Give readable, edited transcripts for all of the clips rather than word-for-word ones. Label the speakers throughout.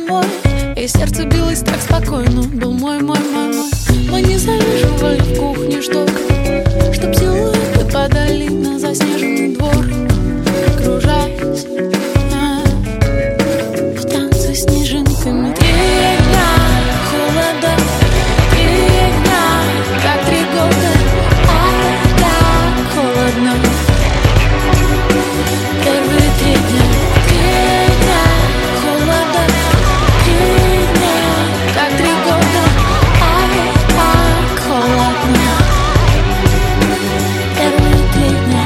Speaker 1: домой, и сердце билось так спокойно. Был мой. Мы не завешивали в кухне шторы, чтоб силуэты падали на заснеженный двор, кружась в танце снежинками. 3 дня холода, 3 дня, как 3 года, так холодно. Первые 3 дня, 3 дня холода, 3 дня, как 3 года, так холодно. Первые 3 дня.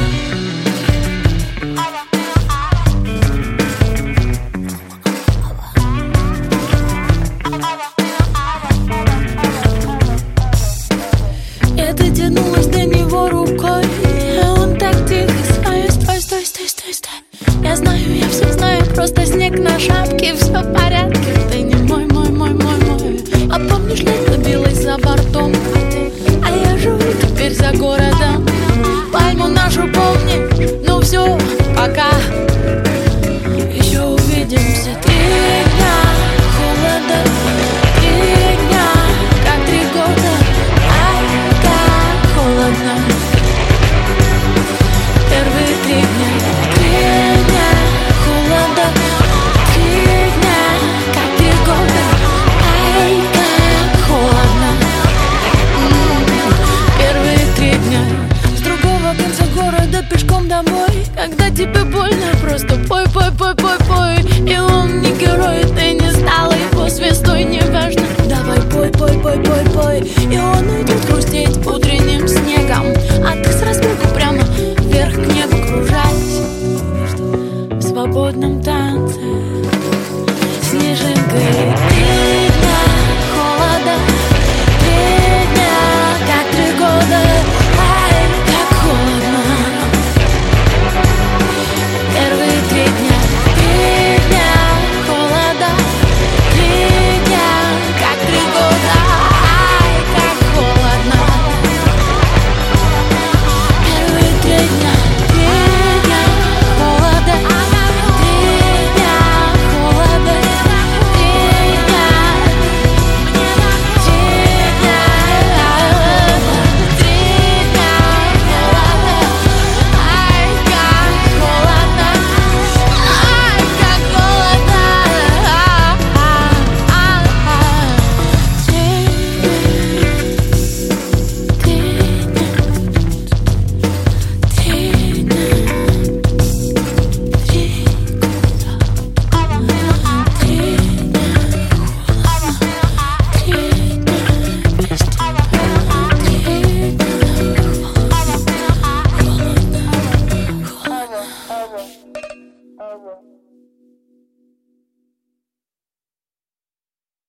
Speaker 1: Я дотянулась до него рукой, а он так тихо: стой. Я знаю, я все знаю, просто снег на шапке, все в порядке. Ты не мой. А помнишь, лето билось за бортом, а я живу теперь за городом. Пальму нашу помни, ну все, пока. Еще увидимся. 3 дня холода, 3 дня, как 3 года, так холодно. Первые 3 дня, 3 дня холода, 3 дня, как 3 года, как холодно. Первые 3 дня. С другого конца города пешком домой, когда тебе больно, просто пой. И он не герой, ты не стала его звездой, неважно. Давай пой. И он уйдет хрустеть утренним снегом, а ты с разбегу прямо вверх к небу, кружась в свободном танце снежинкой.